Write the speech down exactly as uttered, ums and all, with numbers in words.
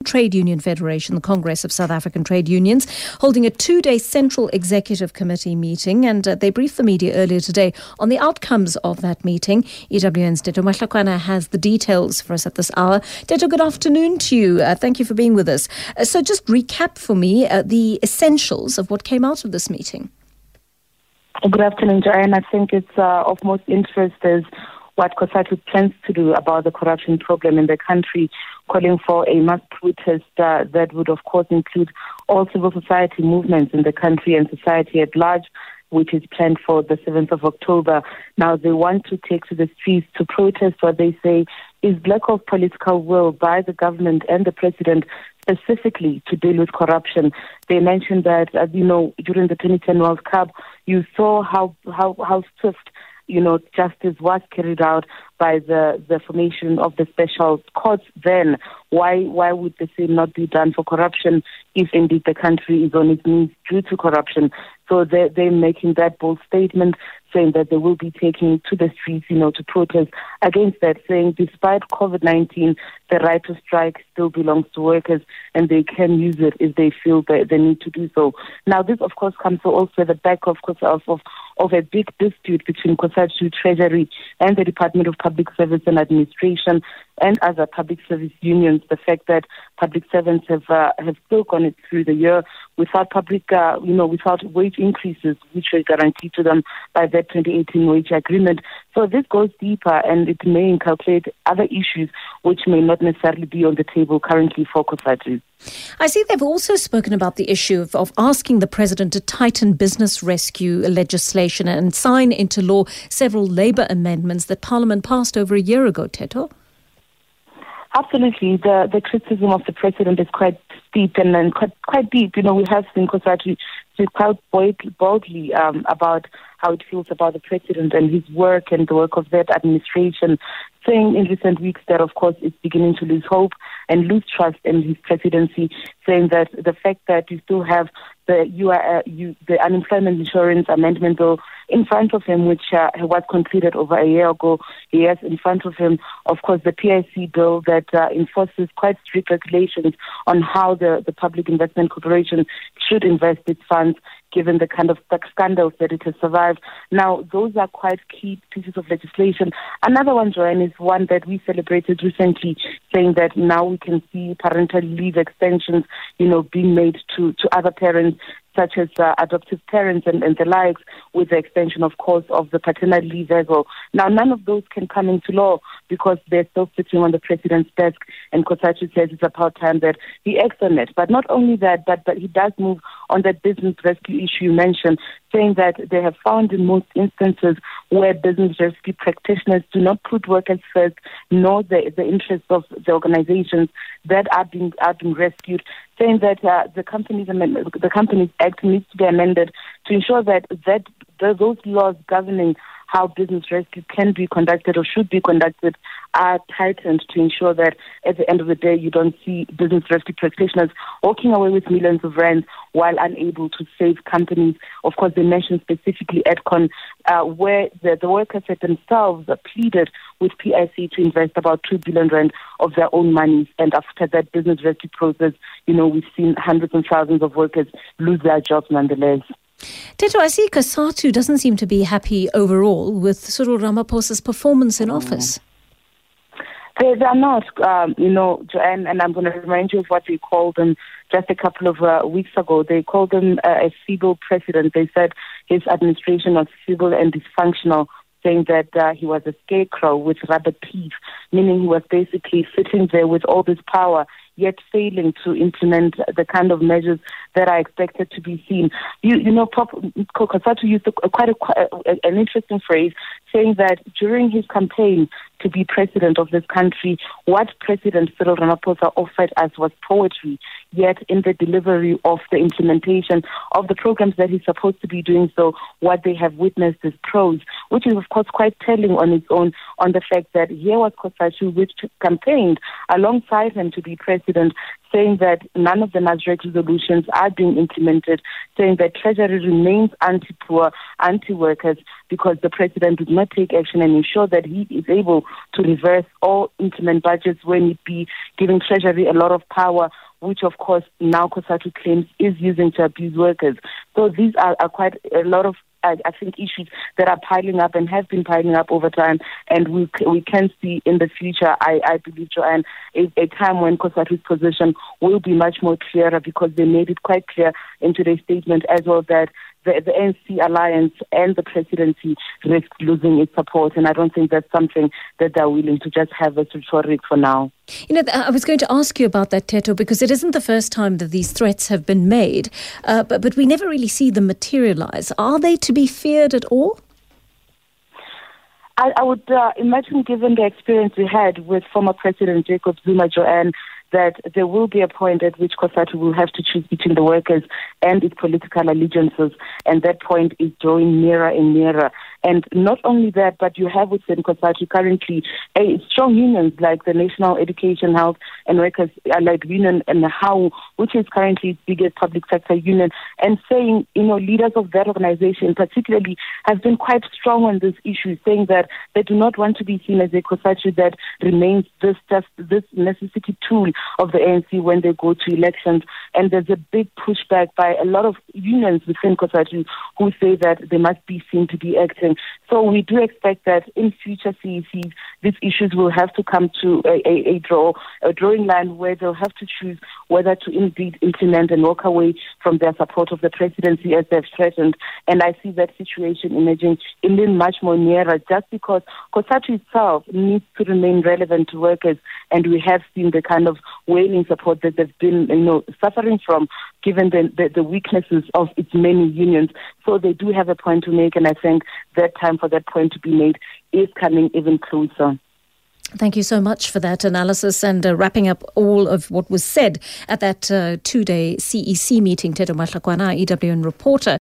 Trade Union Federation, the Congress of South African Trade Unions, holding a two-day Central Executive Committee meeting, and uh, they briefed the media earlier today on the outcomes of that meeting. E W N's Teto Mahlakwana has the details for us at this hour. Teto, good afternoon to you. Uh, thank you for being with us. Uh, so just recap for me uh, the essentials of what came out of this meeting. Good afternoon, Joanne. I think it's uh, of most interest is what COSATU plans to do about the corruption problem in the country, calling for a mass protest uh, that would, of course, include all civil society movements in the country and society at large, which is planned for the seventh of October. Now, they want to take to the streets to protest what they say is lack of political will by the government and the president specifically to deal with corruption. They mentioned that, as you know, during the twenty ten World Cup, you saw how how, how swift, you know, justice was carried out by the, the formation of the special courts then. Why why would the same not be done for corruption if indeed the country is on its knees due to corruption? So they're, they're making that bold statement, saying that they will be taking to the streets, you know, to protest against that, saying despite COVID nineteen, the right to strike still belongs to workers and they can use it if they feel that they need to do so. Now, this, of course, comes also at the back of, of, of, of a big dispute between COSATU, Treasury, and the Department of Public Service and Administration and other public service unions. The fact that public servants have uh, have still gone it through the year without public, uh, you know, without wage increases, which were guaranteed to them by that twenty eighteen wage agreement. So this goes deeper, and it may inculcate other issues which may not necessarily be on the table currently for COSATU. I see they've also spoken about the issue of, of asking the president to tighten business rescue legislation and sign into law several labour amendments that Parliament passed over a year ago, Teto. Absolutely. The the criticism of the president is quite steep and, and quite quite deep. You know, we have seen COSATU speak quite boldly um, about how it feels about the president and his work and the work of that administration, saying in recent weeks that, of course, it's beginning to lose hope and lose trust in his presidency, saying that the fact that you still have the U R, uh, you, the unemployment insurance amendment bill in front of him, which uh, was concluded over a year ago. He has in front of him, of course, the P I C bill that uh, enforces quite strict regulations on how the, the Public Investment Corporation should invest its funds, given the kind of scandals that it has survived. Now, those are quite key pieces of legislation. Another one, Joanne, is one that we celebrated recently, saying that now we can see parental leave extensions, you know, being made to, to other parents, such as uh, adoptive parents and, and the likes, with the extension, of course, of the paternal leave as well. Now, none of those can come into law because they're still sitting on the president's desk, and COSATU says it's about time that he acts on it. But not only that, but, but he does move on that business rescue issue you mentioned, saying that they have found in most instances where business rescue practitioners do not put workers first, nor the, the interests of the organizations that are being, are being rescued, saying that uh, the companies amendment, the Companies Act needs to be amended to ensure that that those laws governing how business rescue can be conducted or should be conducted are tightened to ensure that at the end of the day you don't see business rescue practitioners walking away with millions of rands while unable to save companies. Of course, they mentioned specifically Edcon, uh, where the, the workers had themselves pleaded with P I C to invest about two billion rand of their own monies. And after that business rescue process, you know, we've seen hundreds and thousands of workers lose their jobs nonetheless. Teto, I see COSATU doesn't seem to be happy overall with Cyril Ramaphosa's performance in office. They, they are not, um, you know, Joanne, and I'm going to remind you of what they called him just a couple of uh, weeks ago. They called him uh, a feeble president. They said his administration was feeble and dysfunctional, saying that uh, he was a scarecrow with rubber teeth, meaning he was basically sitting there with all this power, yet failing to implement the kind of measures that are expected to be seen. You, you know, COSATU used a, quite a, a, an interesting phrase, saying that during his campaign to be president of this country, what President Cyril Ramaphosa offered us was poetry, yet in the delivery of the implementation of the programs that he's supposed to be doing so, what they have witnessed is prose, which is, of course, quite telling on its own on the fact that here was COSATU, which campaigned alongside him to be president, saying that none of the Nasrec resolutions are being implemented, saying that Treasury remains anti-poor, anti-workers, because the president did not take action and ensure that he is able to reverse or implement budgets when it be, giving Treasury a lot of power, which of course now COSATU claims is using to abuse workers. So these are, are quite a lot of I, I think issues that are piling up and have been piling up over time, and we we can see in the future, I, I believe, Joanne, a, a time when COSATU's position will be much more clearer, because they made it quite clear in today's statement as well that the, the A N C alliance and the presidency risk losing its support, and I don't think that's something that they're willing to just have as rhetoric for now. You know, I was going to ask you about that, Theto, because it isn't the first time that these threats have been made, uh, but, but we never really see them materialize. Are they to be feared at all? I, I would uh, imagine, given the experience we had with former President Jacob Zuma, Joanne, that there will be a point at which COSATU will have to choose between the workers and its political allegiances, and that point is drawing nearer and nearer. And not only that, but you have within COSATU currently a strong unions like the National Education, Health and Workers Allied Union, and the H A U, which is currently its biggest public sector union, and saying, you know, leaders of that organization particularly have been quite strong on this issue, saying that they do not want to be seen as a COSATU that remains this just this necessity tool of the A N C when they go to elections. And there's a big pushback by a lot of unions within COSATU who say that they must be seen to be acting. So we do expect that in future C E Cs, these issues will have to come to a, a, a draw, a drawing line where they'll have to choose whether to indeed implement and walk away from their support of the presidency as they've threatened. And I see that situation emerging even much more nearer, just because COSATU itself needs to remain relevant to workers, and we have seen the kind of wailing support that they've been, you know, suffering from, given the, the, the weaknesses of its many unions. So they do have a point to make, and I think that time for that point to be made is coming even closer. Thank you so much for that analysis, and uh, wrapping up all of what was said at that uh, two-day C E C meeting. Theto Mahlakwana, E W N reporter.